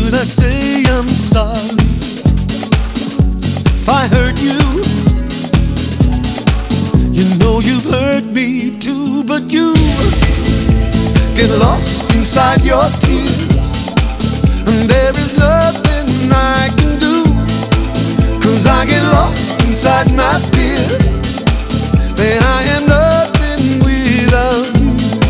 should I say I'm sorry if I hurt you? You know you've hurt me too, but you get lost inside your tears, and there is nothing I can do, 'cause I get lost inside my fear. Then I am nothing without you.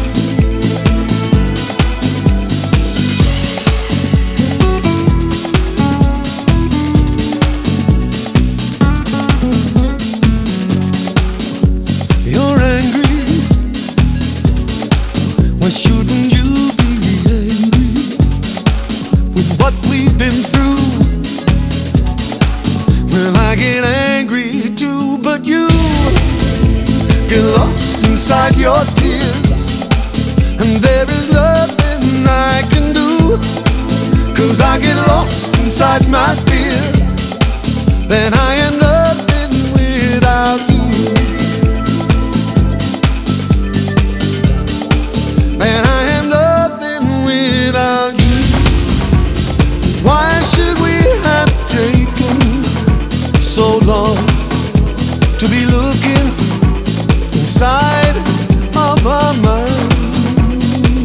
You're angry. Why shouldn't you be angry with what we've been through? Well, I get angry too, but you get lost inside your tears, and there is nothing I can do, 'cause I get lost inside my fear. Then I am nothing without you. And I am nothing without you. Why should we have taken so long to be looking inside of our minds?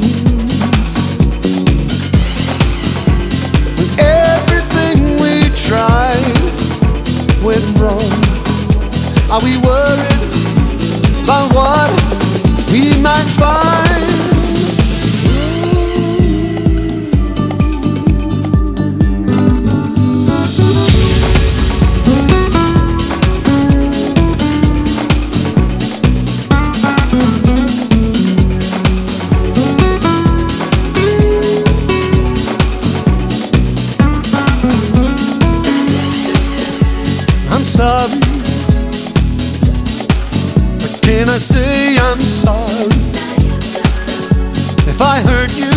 When everything we tried went wrong, are we worried about what we might find? Sorry, but can I say I'm sorry if I hurt you?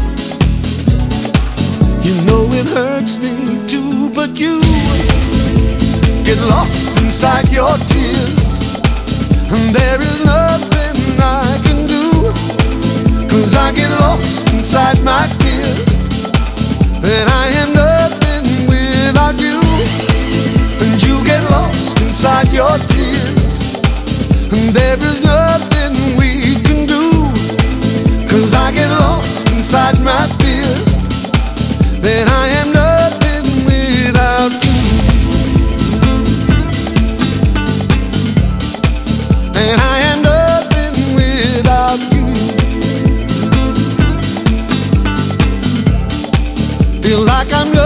You know it hurts me too, but you get lost inside your tears, and there is nothing I can do, 'cause I get lost inside my fear. Then I am nothing without you. You get lost inside your tears, and there is nothing we can do, 'cause I get lost inside my fear. Then I am nothing without you. And I am nothing without you. Feel like I'm